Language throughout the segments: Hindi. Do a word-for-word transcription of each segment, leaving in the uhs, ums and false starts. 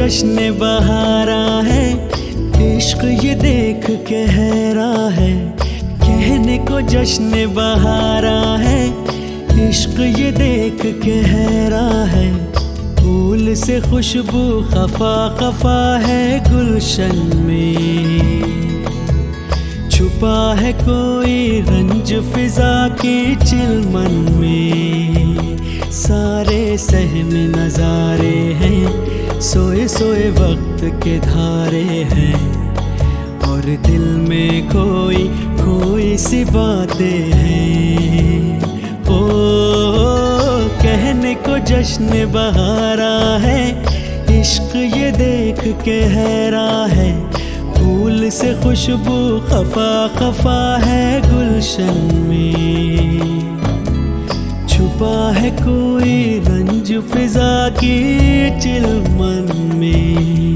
जश्न बहारा है, इश्क ये देख के हैरा है। कहने को जश्न बहारा है, इश्क ये देख के हैरा है। फूल से खुशबू खफा खफा है गुलशन में, छुपा है कोई रंज फिजा की चिलमन में। सारे सहम नजारे हैं, सोए सोए वक्त के धारे हैं, और दिल में कोई कोई सी बातें हैं। ओ कहने को जश्न बहारा है, इश्क ये देख के हैरा है। फूल से खुशबू खफा खफा है गुलशन में, छुपा है कोई रंज फिजा की चिलमन में।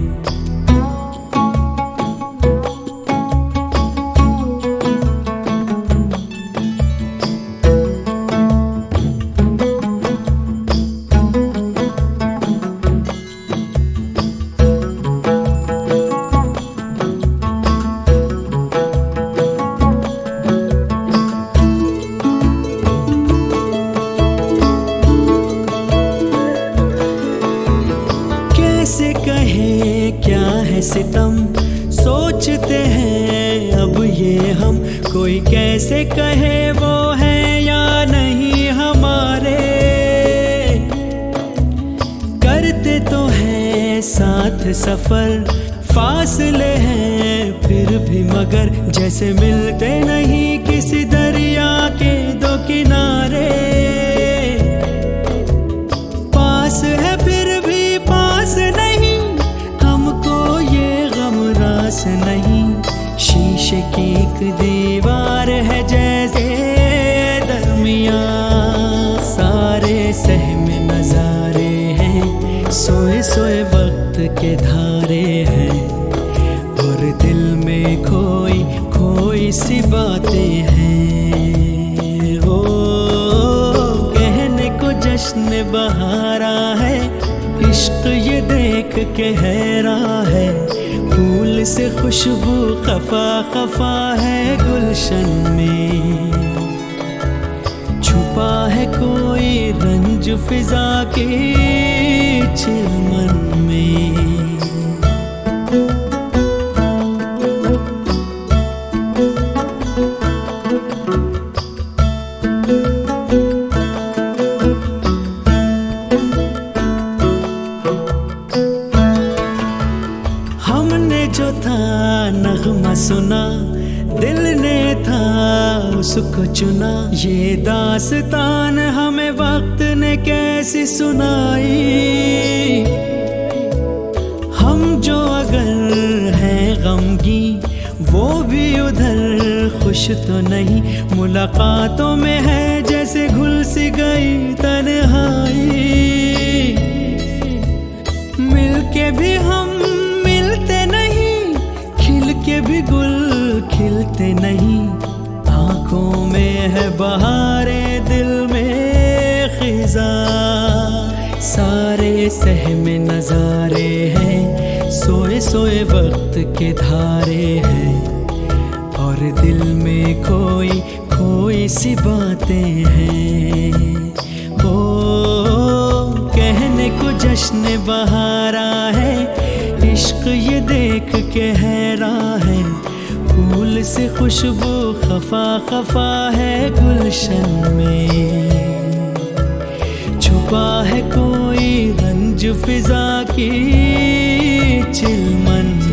कैसे कहे क्या है सितम, सोचते हैं अब ये हम। कोई कैसे कहे वो है या नहीं हमारे, करते तो हैं साथ सफर, फासले हैं फिर भी मगर जैसे मिलते नहीं किसी दरिया के दो किनारे। पास है फिर भी पास नहीं, हमको ये गम रास नहीं। शीशे की एक दीवार है जैसे दरमिया, सारे सहम नजारे हैं, सोए सोए वक्त के धारे हैं, और दिल में खोई खोई सी बातें हैं। ओ कहने को जश्न बहारा है, इश्क ये देख के हैरा है। फूल से खुशबू खफा खफा है गुलशन में, छुपा है कोई रंज फिजा के चिलमन में। हमने जो था नगमा सुना, दिल ने था उसको चुना। ये दास्तान हमें वक्त ने कैसी सुनाई। हम जो अगर हैं गमगी, वो भी उधर खुश तो नहीं। मुलाकातों में है जैसे घुल सी गई तन्हाई। मिलके भी हम मिलते नहीं, खिल के भी गुल खिलते नहीं। आंखों में है बहारे, दिल में खिजा, सारे सहम नजारे हैं, सोए सोए वक्त के धारे हैं, और दिल में कोई कोई सी बातें हैं। ओ कहने को जश्न बहारा है, इश्क ये देख के हैरा है। फूल से खुशबू खफा खफा है गुलशन में, छुपा है कोई रंज फिजा की चिलमन